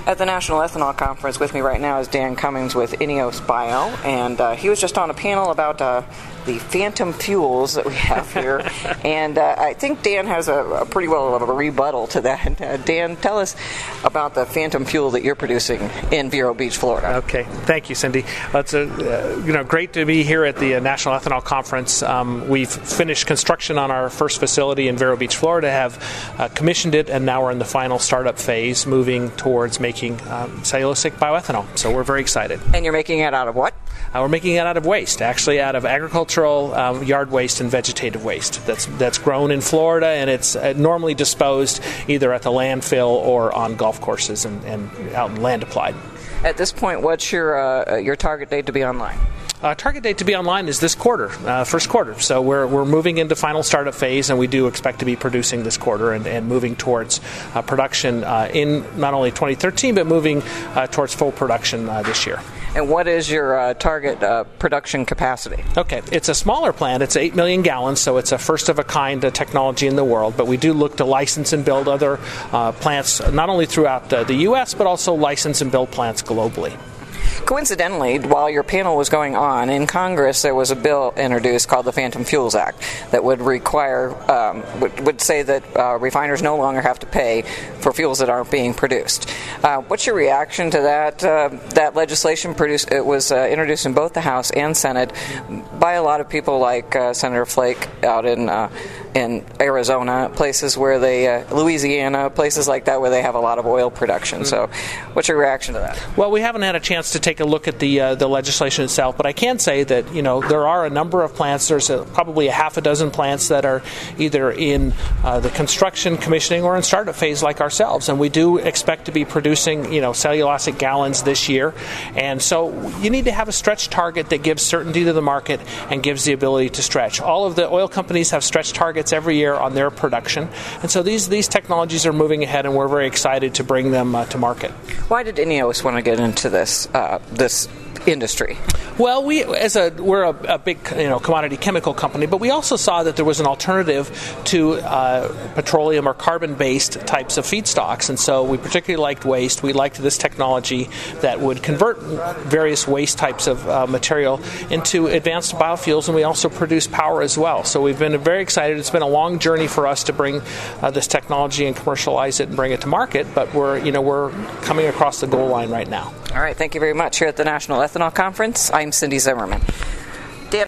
At the National Ethanol Conference with me right now is Dan Cummings with INEOS Bio, and he was just on a panel about the phantom fuels that we have here, and I think Dan has a pretty well of a rebuttal to that. Dan, tell us about the phantom fuel that you're producing in Vero Beach, Florida. Okay, thank you, Cindy. It's great to be here at the National Ethanol Conference. We've finished construction on our first facility in Vero Beach, Florida, have commissioned it, and now we're in the final startup phase, moving towards making cellulosic bioethanol. So we're very excited. And you're making it out of what? We're making it out of waste, actually out of agricultural yard waste and vegetative waste that's grown in Florida, and it's normally disposed either at the landfill or on golf courses and out in land applied. At this point, what's your target date to be online? Target date to be online is this quarter, first quarter. So we're moving into final startup phase, and we do expect to be producing this quarter and moving towards production in not only 2013, but moving towards full production this year. And what is your target production capacity? Okay, it's a smaller plant. It's 8 million gallons, so it's a first-of-a-kind technology in the world. But we do look to license and build other plants, not only throughout the U.S., but also license and build plants globally. Coincidentally, while your panel was going on, in Congress there was a bill introduced called the Phantom Fuels Act that would require, would say that refiners no longer have to pay for fuels that aren't being produced. What's your reaction to that? That legislation it was introduced in both the House and Senate by a lot of people like Senator Flake out in Arizona, places where Louisiana, places like that where they have a lot of oil production. So what's your reaction to that? Well, we haven't had a chance to take a look at the legislation itself, but I can say that there are a number of plants. There's probably a half a dozen plants that are either in the construction, commissioning, or in startup phase like ourselves, and we do expect to be producing cellulosic gallons this year. And so you need to have a stretch target that gives certainty to the market and gives the ability to stretch. All of the oil companies have stretch targets every year on their production, and so these technologies are moving ahead, and we're very excited to bring them to market. Why did INEOS want to get into this industry? Well, we're a big commodity chemical company, but we also saw that there was an alternative to petroleum or carbon-based types of feedstocks, and so we particularly liked waste. We liked this technology that would convert various waste types of material into advanced biofuels, and we also produce power as well. So we've been very excited. It's been a long journey for us to bring this technology and commercialize it and bring it to market, but we're coming across the goal line right now. All right, thank you very much. Here at the National Ethanol Conference, I'm Cindy Zimmerman.